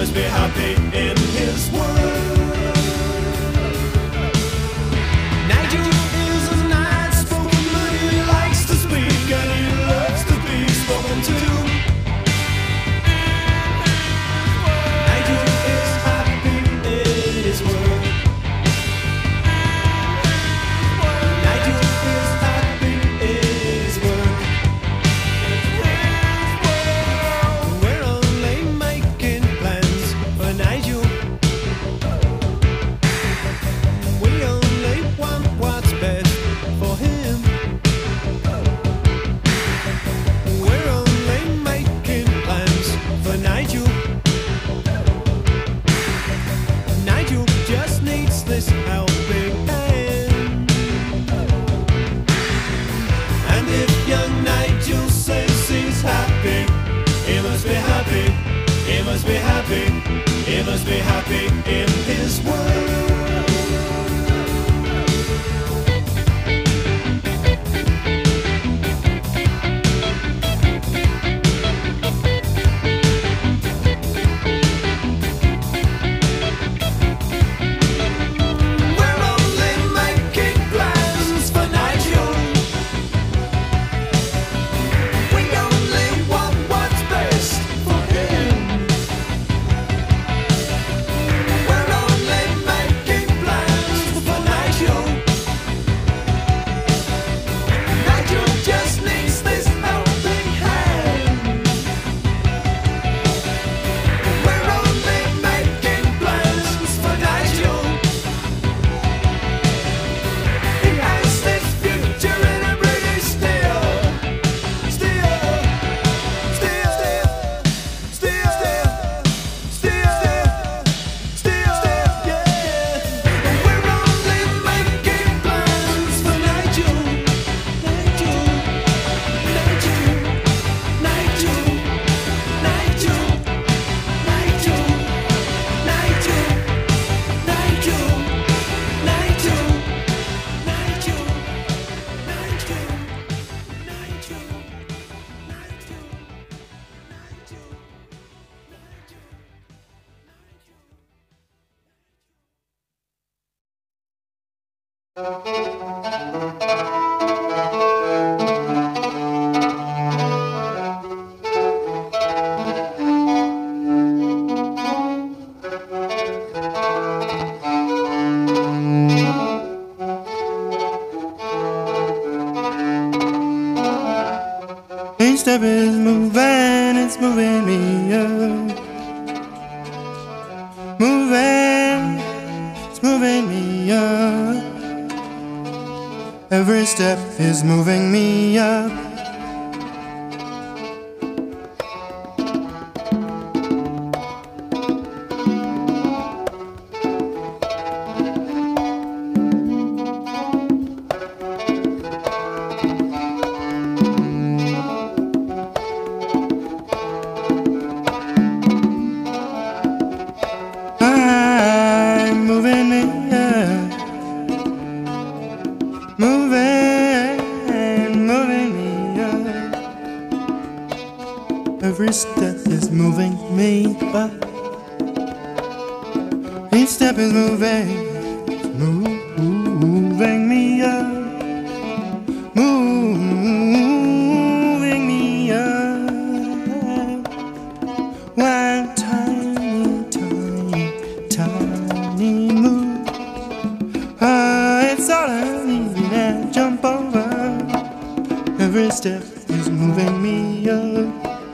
must be happy in his world. Nigel is a nice spoken man. He likes to speak and he loves to be spoken to. Nigel is happy in his world. Nigel is happy in his world. We're only making plans for Nigel. We only want what's best for him. We're only making plans for Nigel. Nigel just needs this helping hand. And if young Nigel says he's happy, he must be happy, he must be happy, he must be happy in his world. We're only making plans for Nigel. We only want what's best for him. We're only making plans for Nigel. Nigel just needs this helping hand. We're only making plans for Nigel. He has this future in a British steel, yeah. We're only making plans for Nigel, Nigel, Nigel, Nigel, Nigel, Nigel, Nigel, Nigel, Nigel, Each step is moving, it's moving me up. Moving, it's moving me up. Every step is moving me up. I'm moving me up. Moving, moving me up. Every step is moving me up. Each step is moving, moving me up. Moving me up. One tiny, tiny, tiny move. It's all I need and jump over. Every step is moving me up.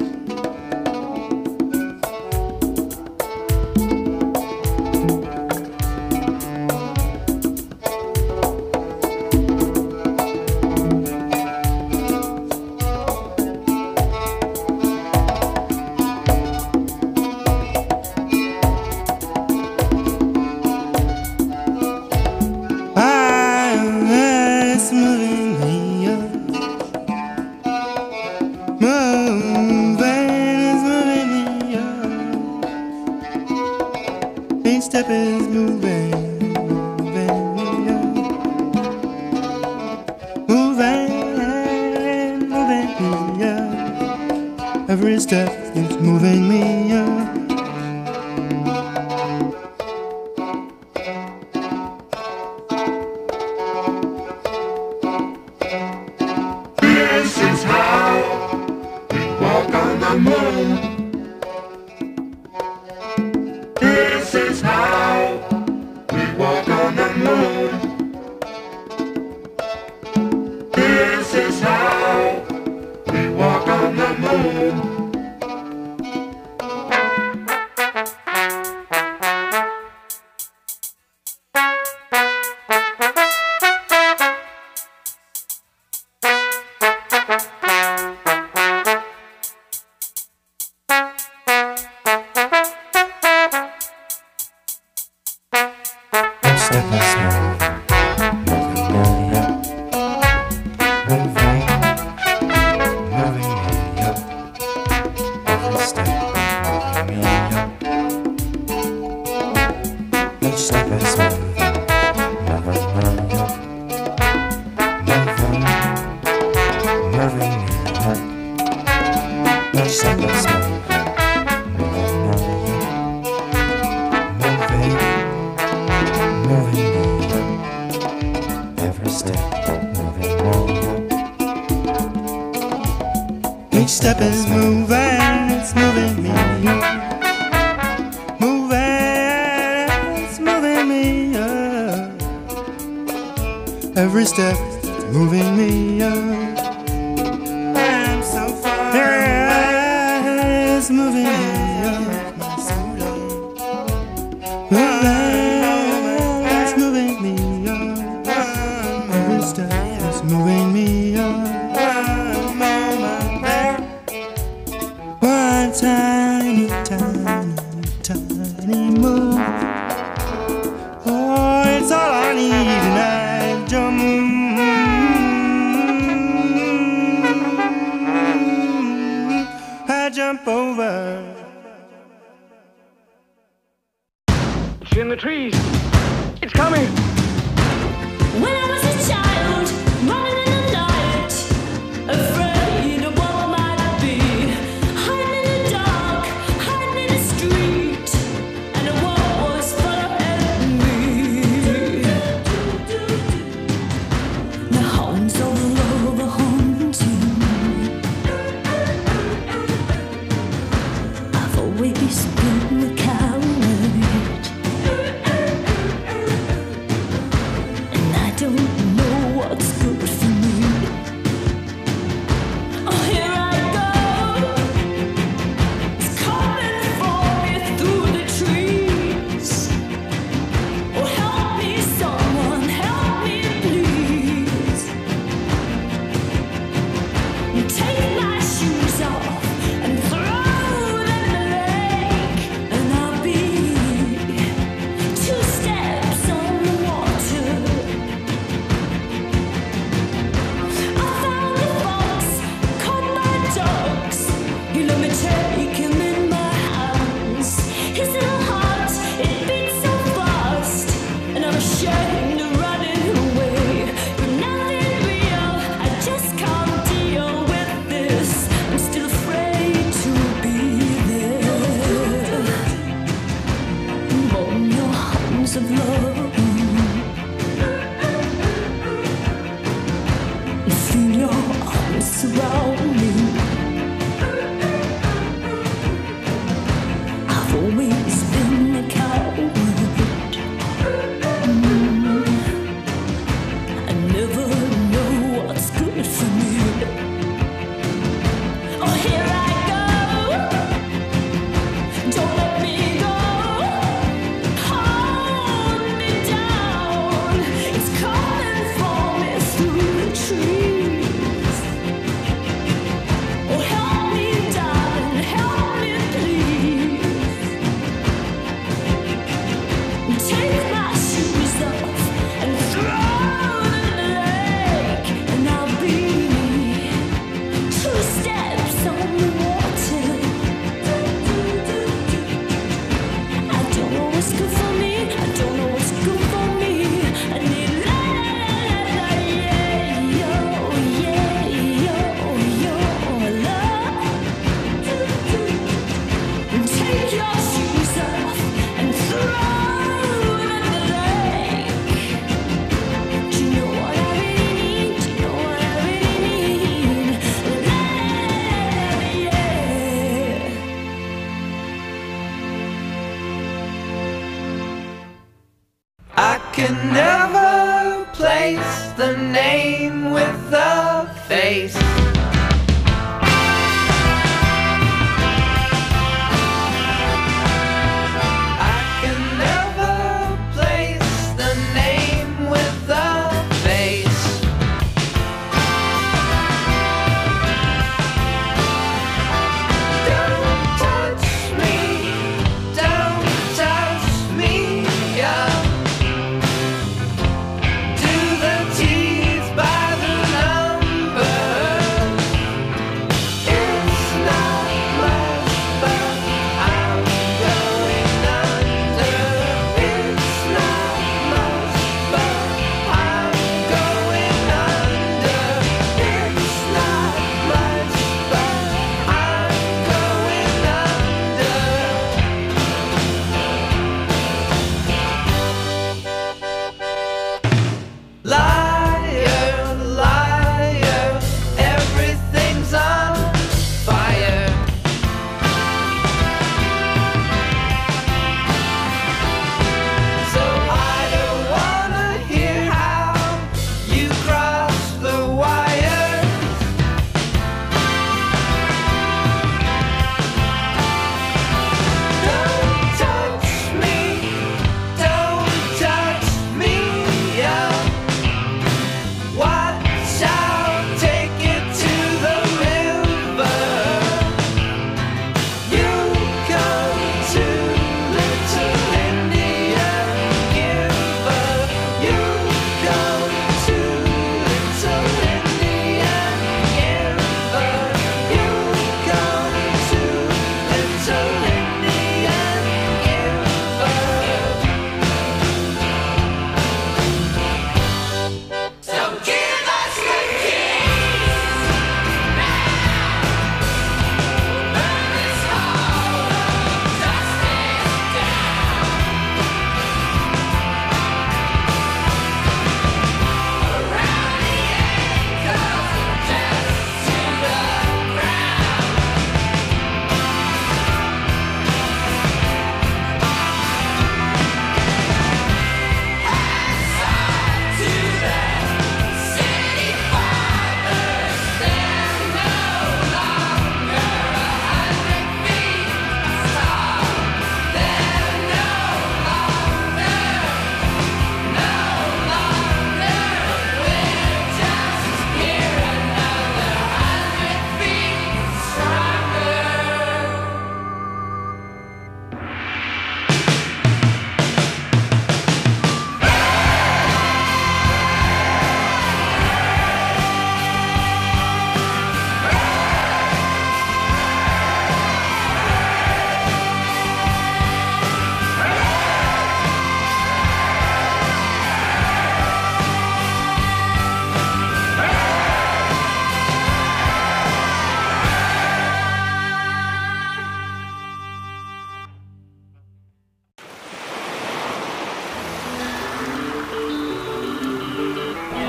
It's moving me up. Moving, it's moving me up. Each step is moving, moving me up. Moving, moving me up. Every step is moving me up. step is moving, it's moving me. Moving, it's moving me. Every step is moving me. I'm so far away. It's moving me. It's moving me. Every step is moving me. One tiny, tiny, tiny move. Oh, it's all I need, and I jump over. It's in the trees. It's coming. When I was a child, running in the night, afraid of what might be, hiding in the dark, hiding in the street, and the world was full of enemy. The hounds of love are haunting. I've always been the coward, and I don't know what's good for me. Oh, here I go. It's coming for me through the trees. Oh, help me, someone, help me, please. Take my shoes off and throw them in the lake, and I'll be 2 steps on the water. I found a fox caught by dogs. You let me take him in my hands. His little heart, it beats so fast, and I'm ashamed of running away. But nothing real, I just can't deal with this. I'm still afraid to be there. Among your arms of love, feel your arms surround me. I've always been a coward. I never know what's good for me. Oh, here I go. Don't let me go. Hold me down. It's coming for me through the trees. Oh, help me, darling, help me, please. Take my shoes off and throw them in the lake, and I'll be 2 steps on the water. I don't know what's good for me. I don't know what's good for me. I need la la la yeah, yo, love. Take your shoes off and throw them in the lake. Do you know what I really need? Do you know what I really need? La yeah. I can never place the name with the face. I can never place the name with the face. Don't touch me, don't touch me, yeah. Do the teeth by the number.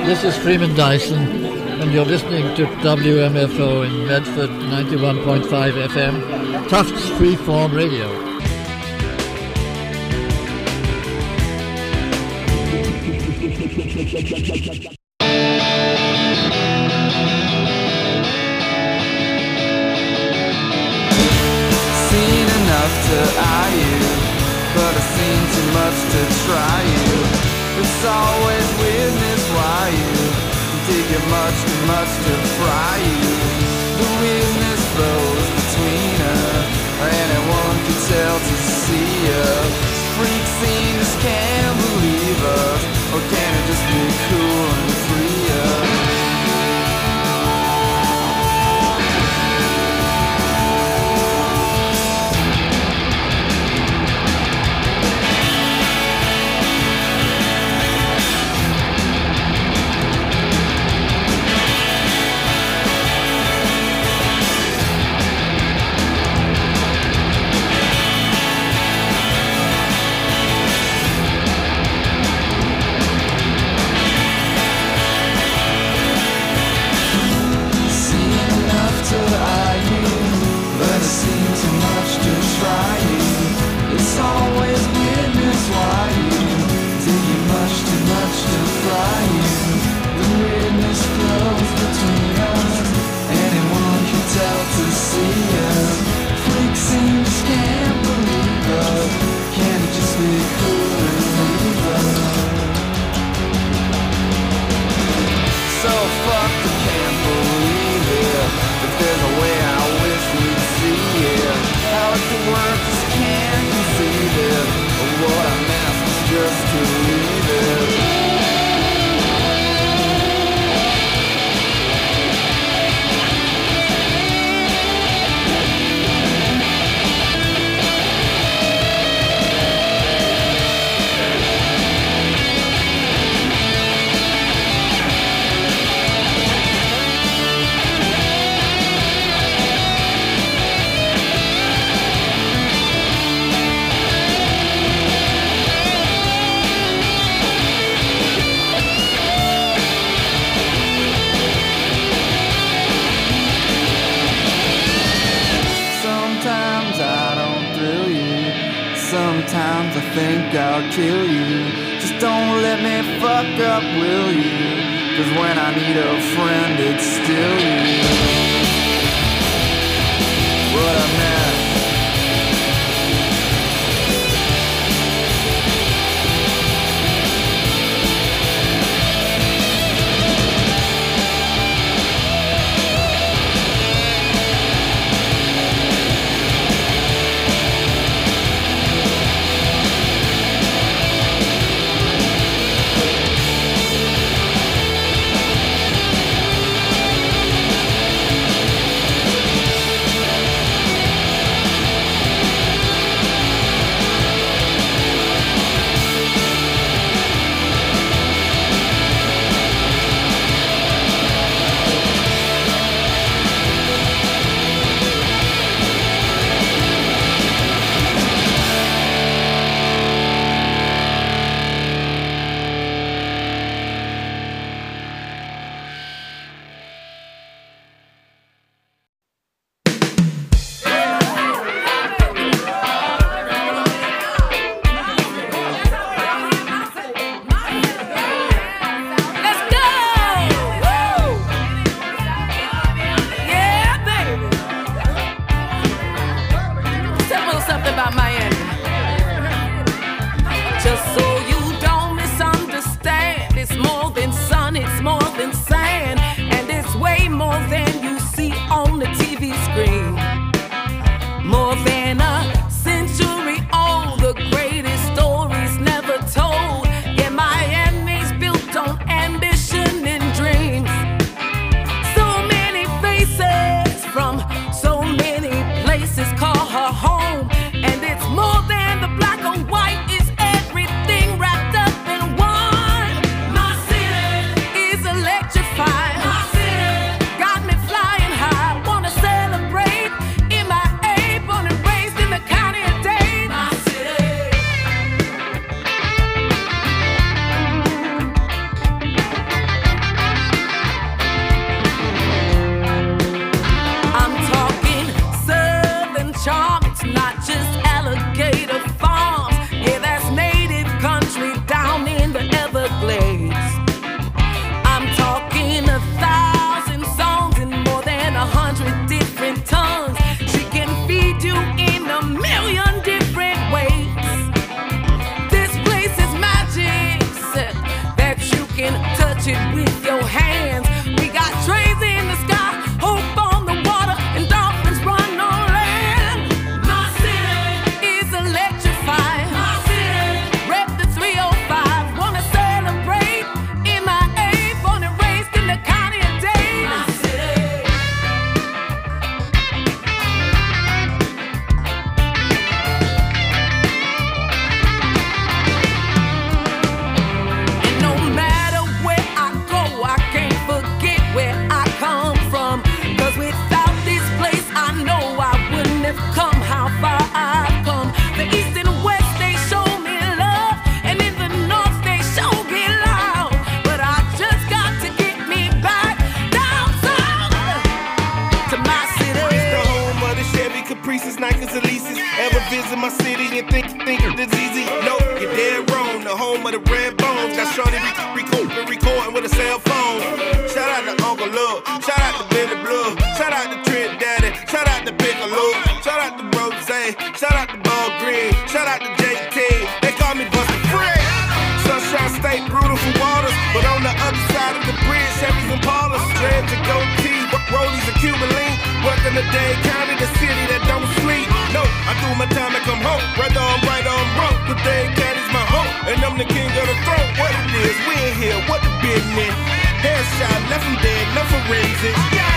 This is Freeman Dyson, and you're listening to WMFO in Medford, 91.5 FM, Tufts Freeform Radio. Seen enough to eye you, but I've seen too much to try you. It's always weirdness why you take it much too much to fry you. The weirdness flows between us, anyone can tell to see us. Freak scene just can't believe us, or can it just be cool and free us? It's always weirdness why you take it much too much to fry you. The weirdness flows between us, anyone can tell to see us. Freak scenes can't believe us, can it just be cool and leave us? So fucked, I can't believe it. If there's a way I wish we'd see it, how it could work, just can't conceive it. But what I'm asking is just to leave it. Sometimes I think I'll kill you. Just don't let me fuck up, will you? 'Cause when I need a friend, it's still you. What a mess. it's easy. No, you're dead wrong. The home of the red bones. Got Shorty recording with a cell phone. Shout out to Uncle Love. Shout out to Billy Blue. Shout out to Trent Daddy. Shout out to Piccolo. Shout out to Rose. Shout out to Ball Green. Shout out to JT. They call me Busta Free. Sunshine State, beautiful waters. But on the other side of the bridge, Chevys and Paulers. Dreads and goatee. Rollies and Cuban link. Welcome to Dade County, the city that don't sleep. No, I do my time and come home. Whether I'm right or I'm wrong, the Dade County's my home. And I'm the king of the throne. What it is, we in here, what the business? Headshot, left him dead, no forensics. Yeah.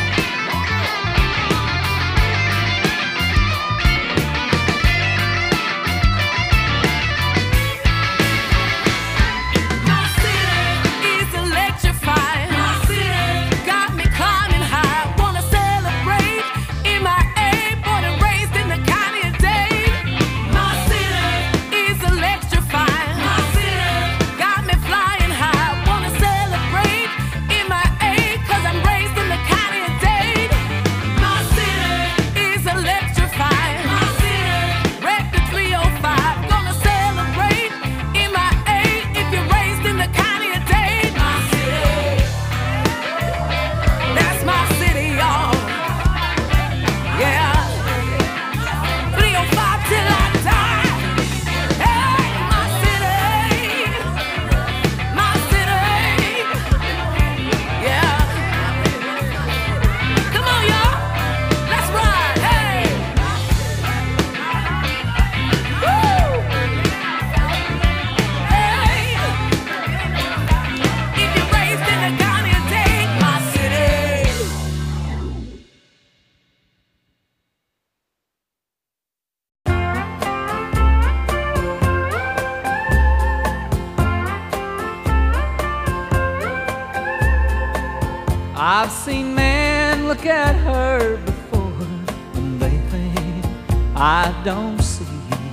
I've seen men look at her before and they think I don't see.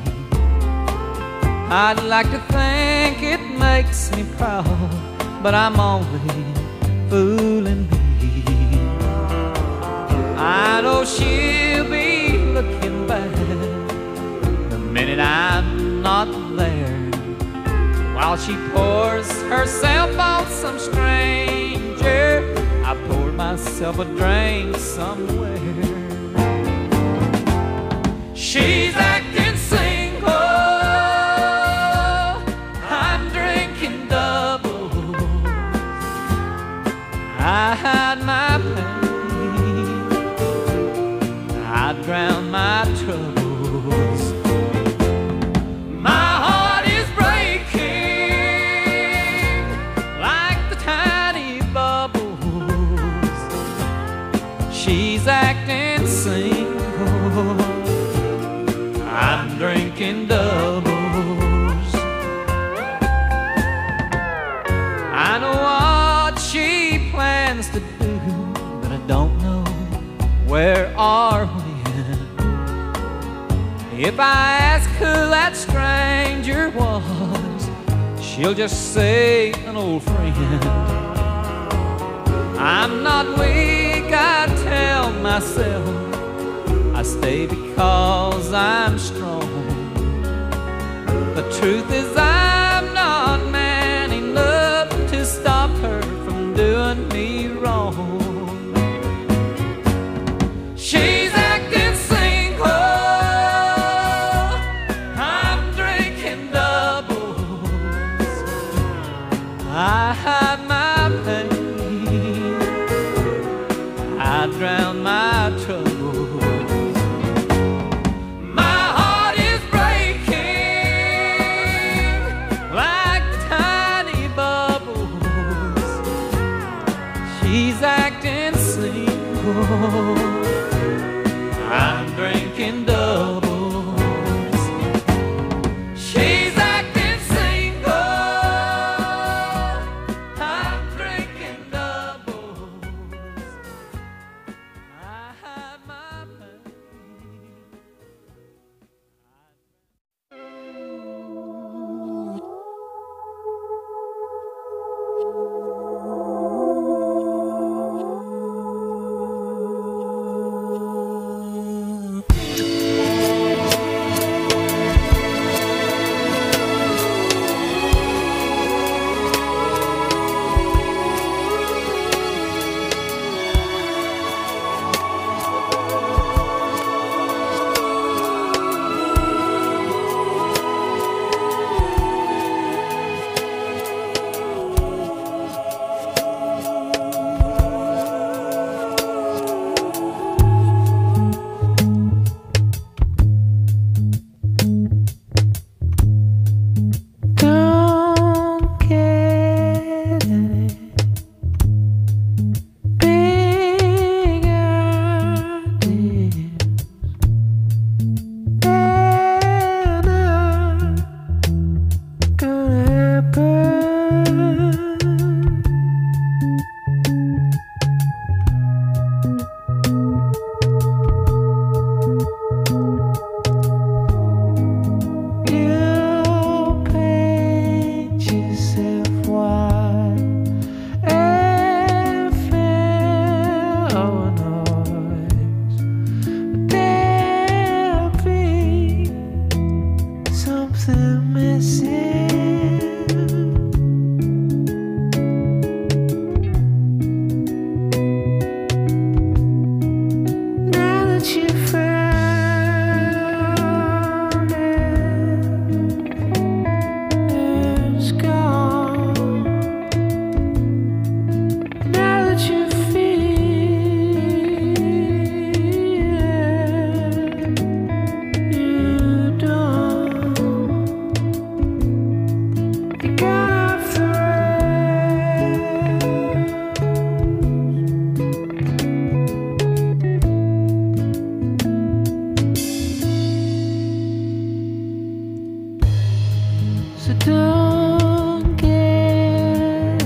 I'd like to think it makes me proud, but I'm only fooling me. I know she'll be looking back the minute I'm not there, while she pours herself on some stranger. I poured myself a drink somewhere. She's acting single, I'm drinking doubles. I hide my pain, I drown my troubles. My heart is breaking like the tiny bubbles. She's acting single, I'm drinking doubles. I know what she plans to do, but I don't know where or when. If I ask who that stranger was, she'll just say an old friend. I'm not weak, I tell myself. I stay because I'm strong. The truth is I'm not man enough to stop her from doing me wrong. She's acting single, I'm drinking doubles. I hide my pain, I drown my troubles. She's acting single, I'm drinking doubles. She's acting single, still miss you. Now that you found it's gone. Now that you feel you don't. You got off the so don't get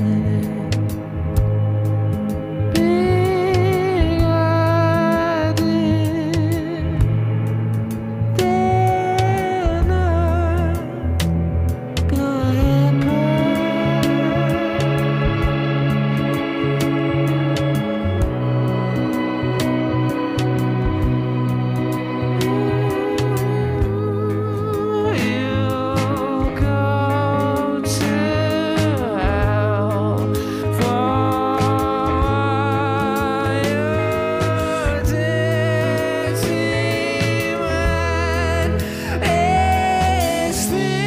big idea. They're not gonna happen. You'll go to hell for your dizzy mind is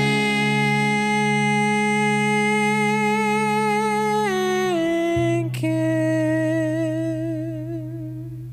thinking.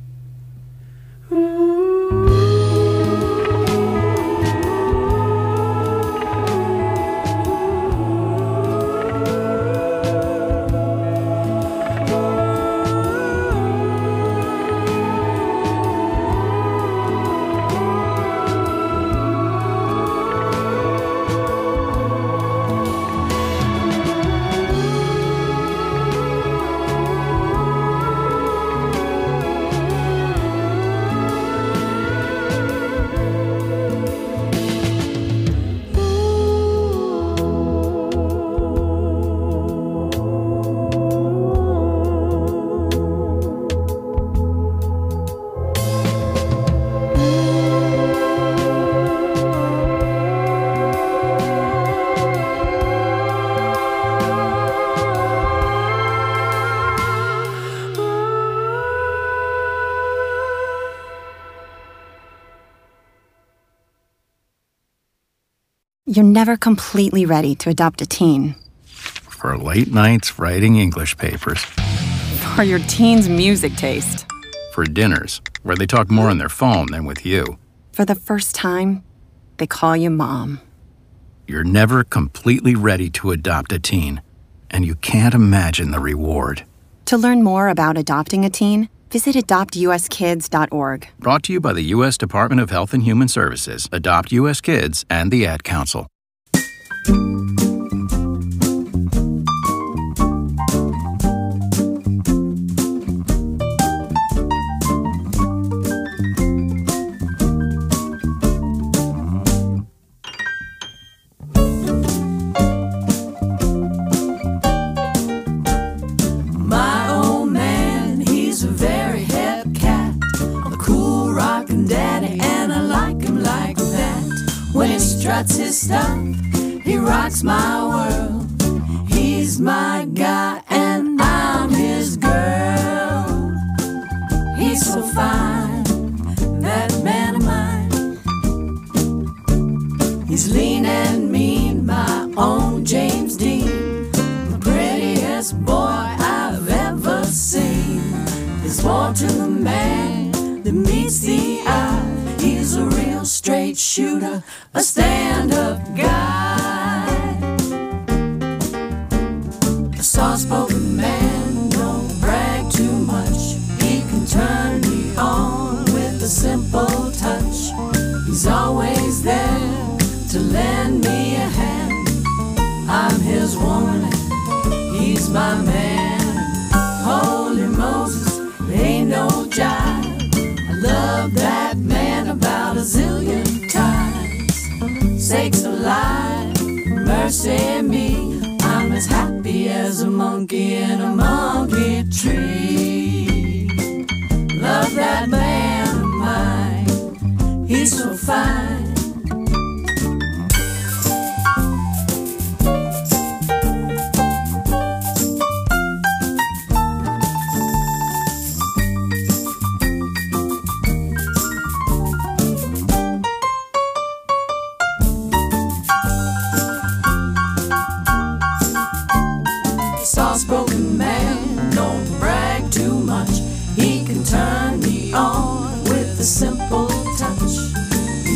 You're never completely ready to adopt a teen. For late nights writing English papers. For your teen's music taste. For dinners, where they talk more on their phone than with you. For the first time, they call you mom. You're never completely ready to adopt a teen, and you can't imagine the reward. To learn more about adopting a teen, visit adoptuskids.org. Brought to you by the U.S. Department of Health and Human Services, Adopt U.S. Kids, and the Ad Council. My old man, he's a very hip cat, a cool rockin' daddy, and I like him like that. When he struts his stuff, he rocks my world. He's my guy and I'm his girl. He's so fine, that man of mine. He's lean and mean, my own James Dean, the prettiest boy I've ever seen. There's more to the man that meets the eye. He's a real straight shooter, a stand-up guy. A soft-spoken man, don't brag too much. He can turn me on with a simple touch. He's always there to lend me a hand. I'm his woman, he's my man. Holy Moses, there ain't no jive. I love that man about a zillion times. Sakes alive, mercy me, I'm as happy as a monkey in a monkey tree. Love that man of mine, he's so fine.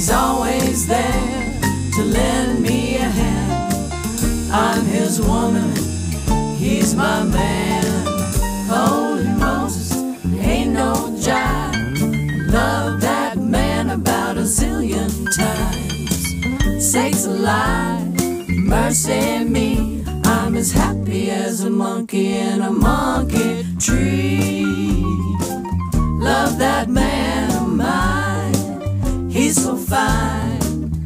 He's always there to lend me a hand. I'm his woman, he's my man. Holy Moses, ain't no jive. Love that man about a zillion times. Sakes alive, mercy me, I'm as happy as a monkey in a monkey tree. Love that man of mine, he's so fine.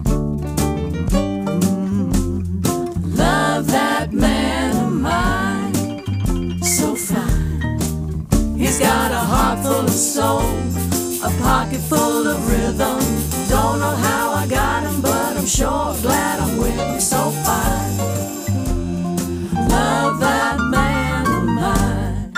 Love that man of mine, so fine. He's got a heart full of soul, a pocket full of rhythm. Don't know how I got him, but I'm sure glad I'm with him, so fine. Love that man of mine.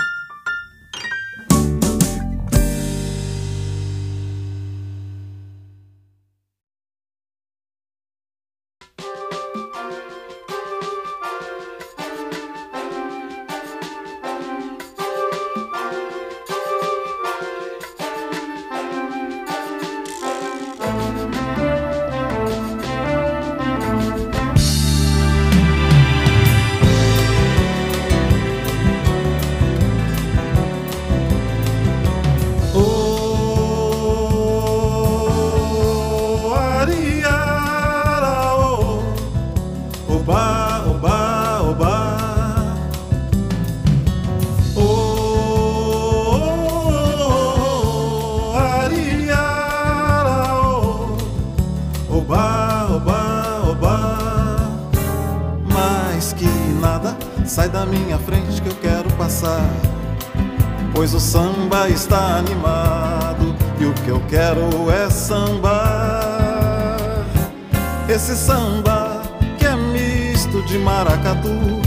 Sai da minha frente que eu quero passar, pois o samba está animado e o que eu quero é sambar. Esse samba que é misto de maracatu,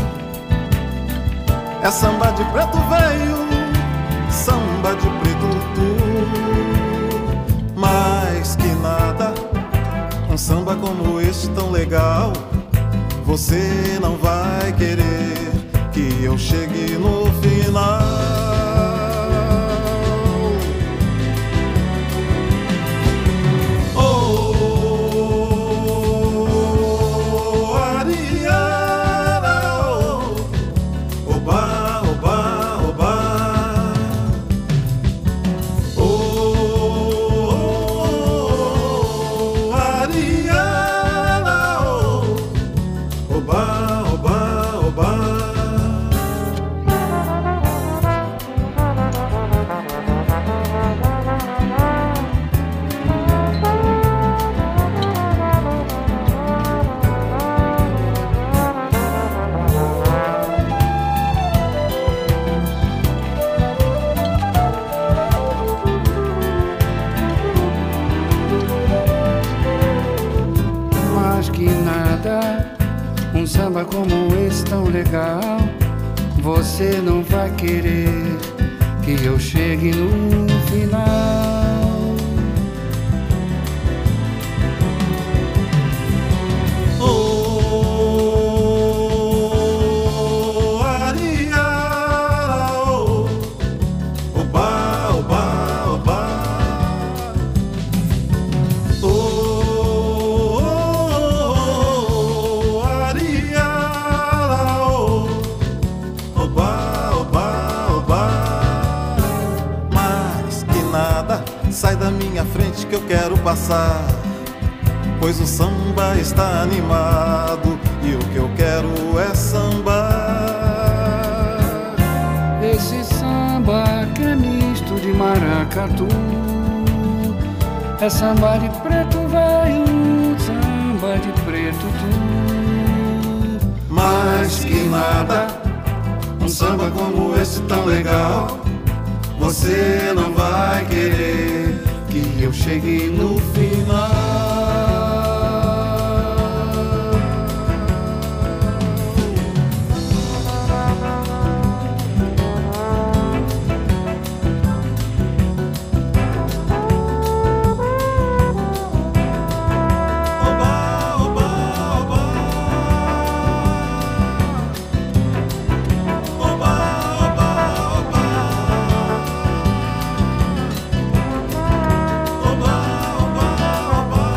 é samba de preto velho, samba de preto tu. Mais que nada, um samba como este tão legal, você não vai querer que eu chegue no final. Oh, Ariara, oh, oba, oba, oba. Oh, Ariara, oh, oba, oba, oba. Um samba como esse tão legal, você não vai querer que eu chegue no final. Oh, Ariara, oh, oba, oba, oba. Sai da minha frente que eu quero passar, pois o samba está animado e o que eu quero é sambar. Esse samba que é misto de maracatu, é samba de preto velho, samba de preto tu. Mais que nada, um samba como esse tão legal, você não vai querer que eu chegue no final. Oba, oba, oba.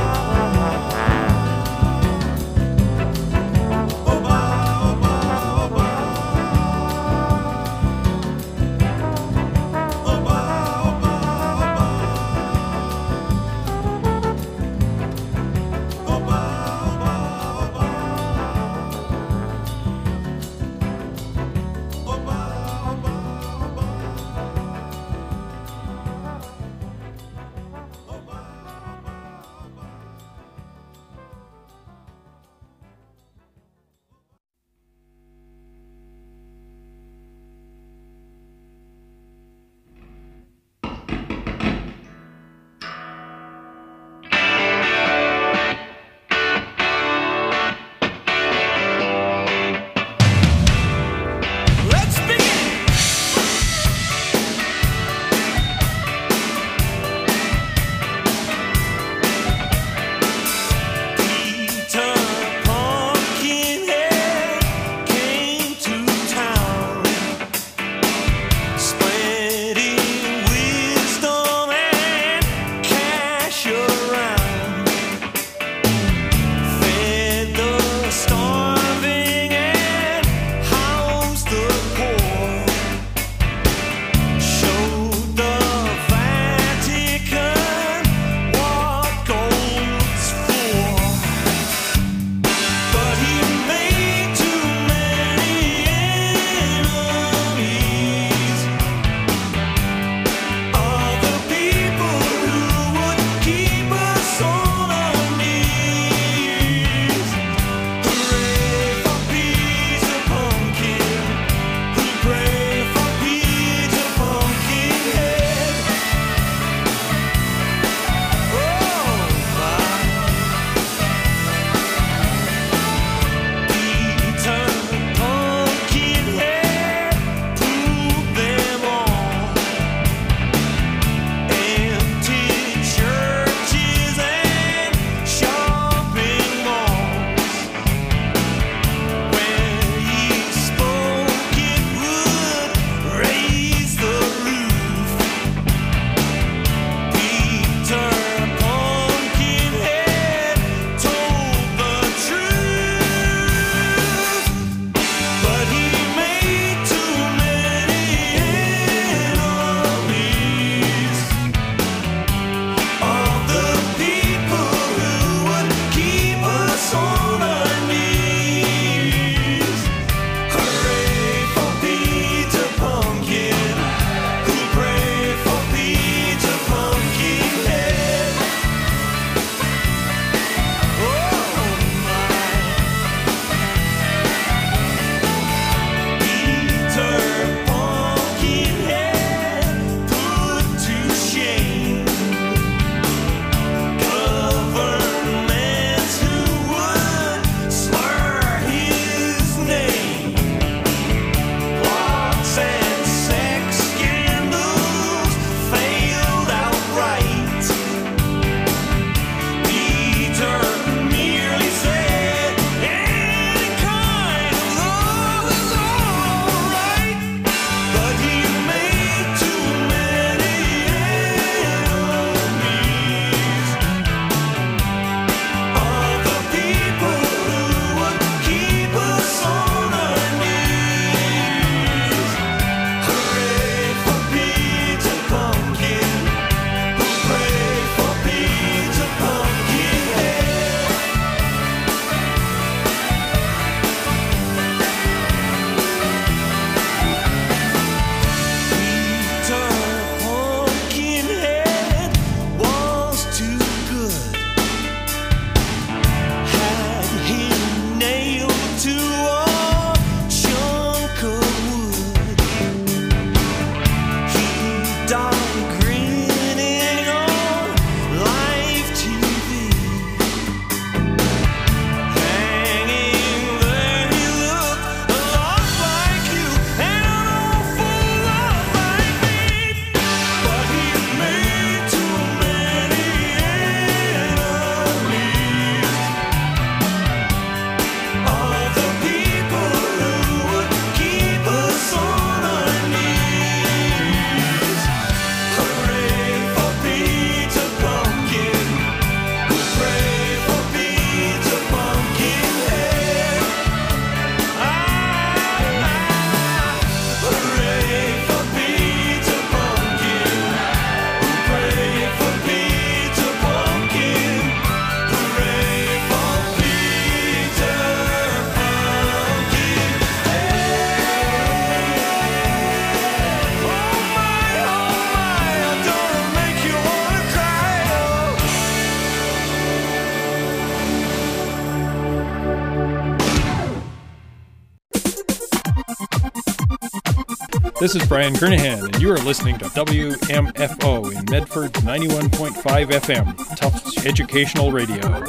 This is Brian Kernahan, and you are listening to WMFO in Medford 91.5 FM, Tufts Educational Radio.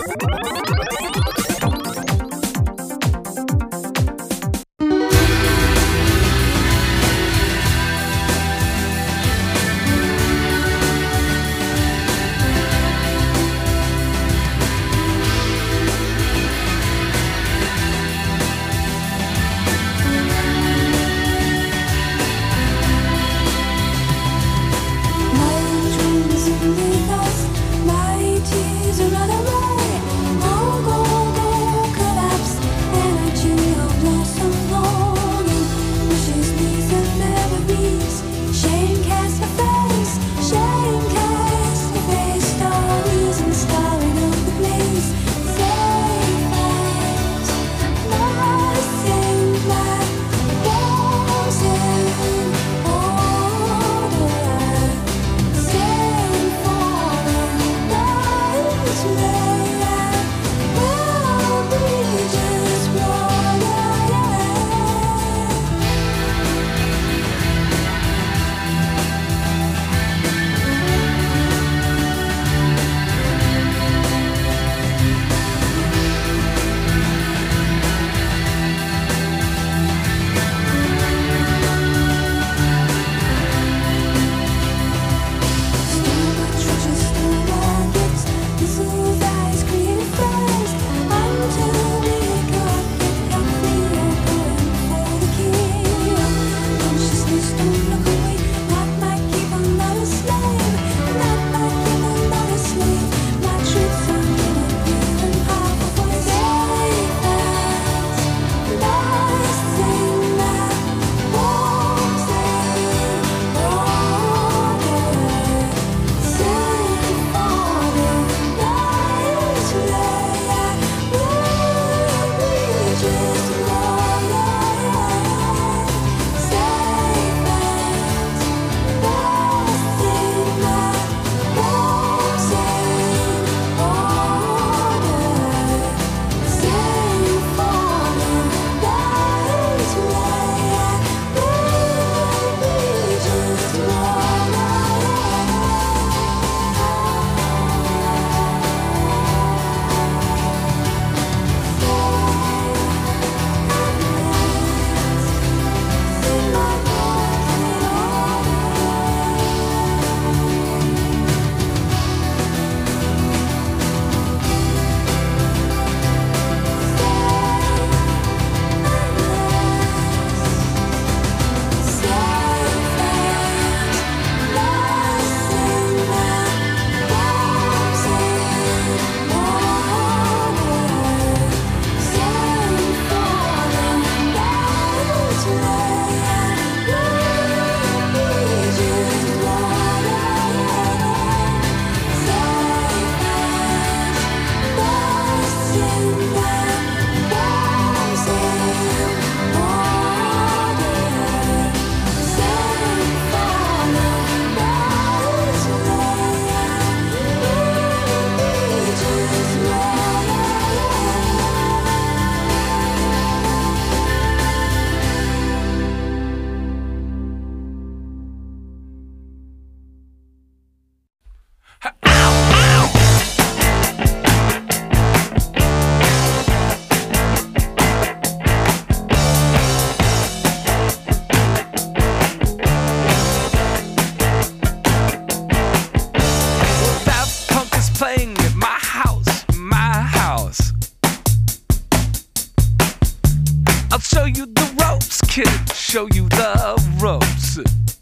Show you the ropes.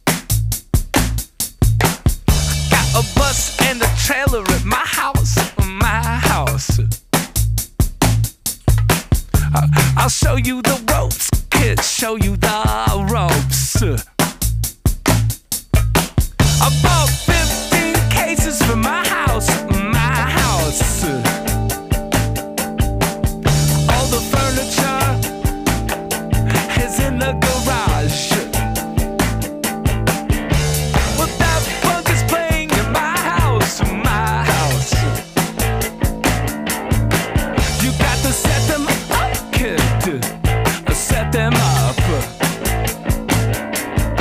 Got a bus and a trailer at my house, I'll show you the ropes, kid, show you the ropes. I bought 15 cases for my house, All the furniture is in the garage. But that punk is playing in my house, You got to set them up, kid. Set them up.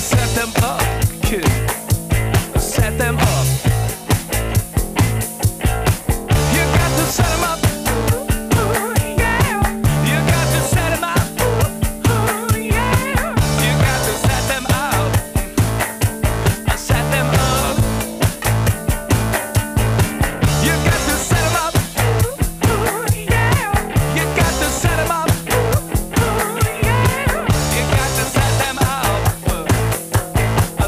set them up, kid. Set them up. You got to set them up. You got to set them up. You got to set them up. Set them up. You got to set them up. You got to set them up. You got to set them up.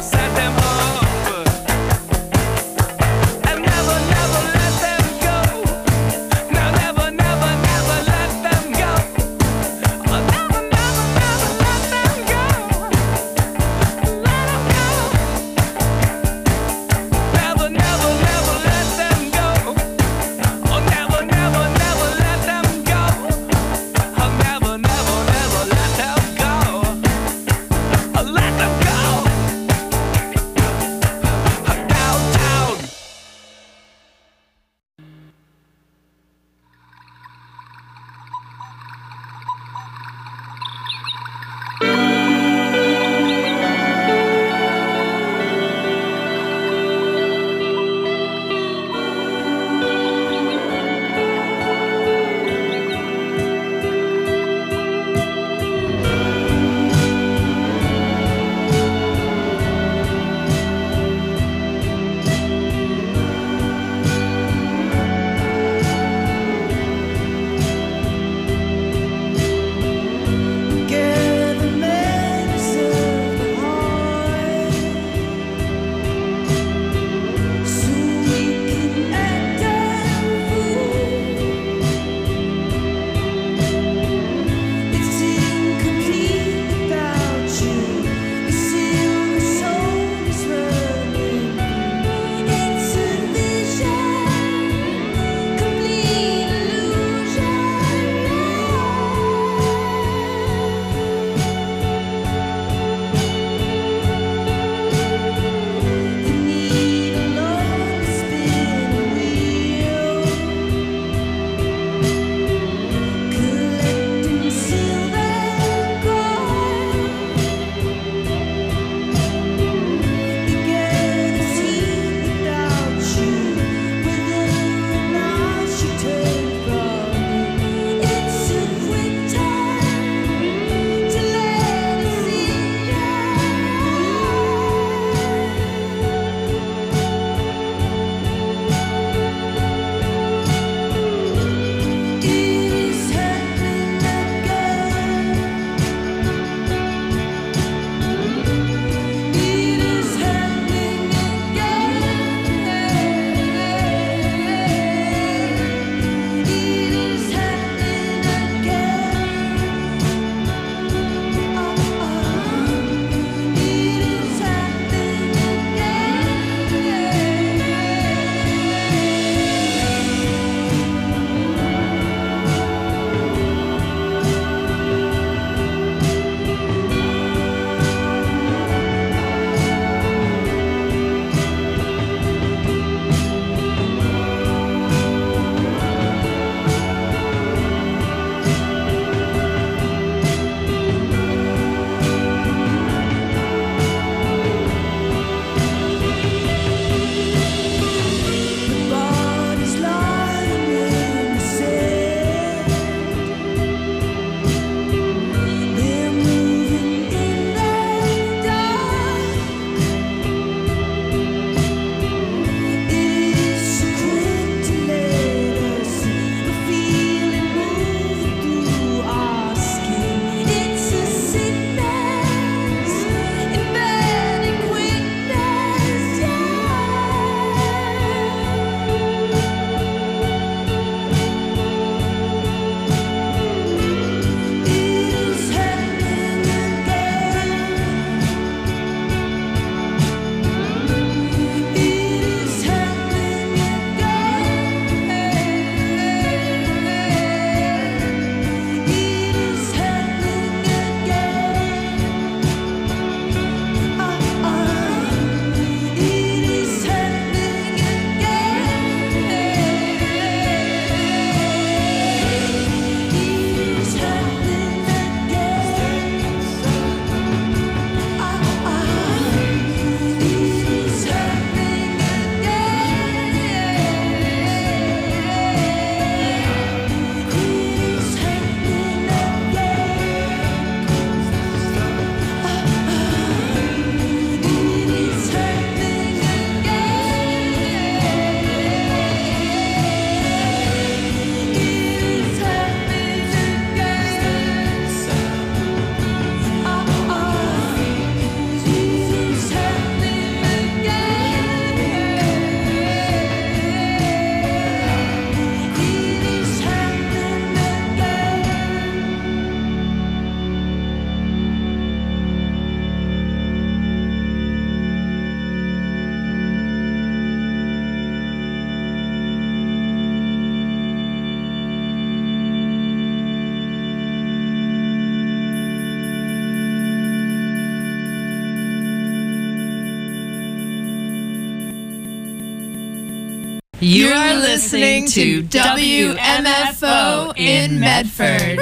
You are listening to WMFO in Medford.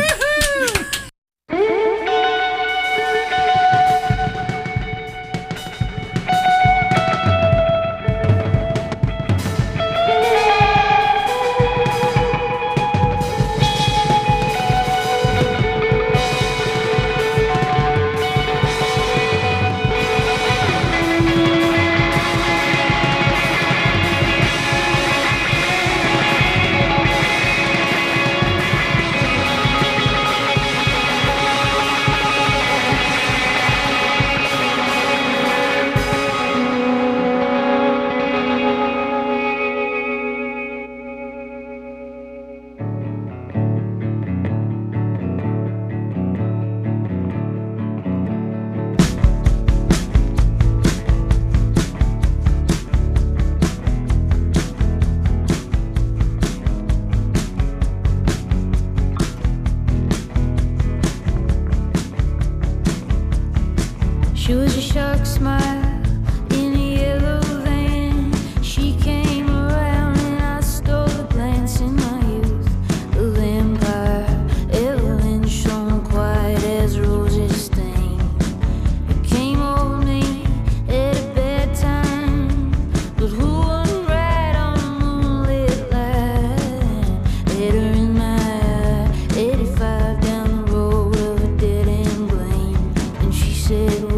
She was a shark smile in a yellow van. She came around and I stole the glance in my youth. The vampire Evelyn shone quiet as roses stain. It came over me at a bad time, but who wouldn't ride on a moonlit line? Later in my eye, 85 down the road of a dead end gleam, and she said,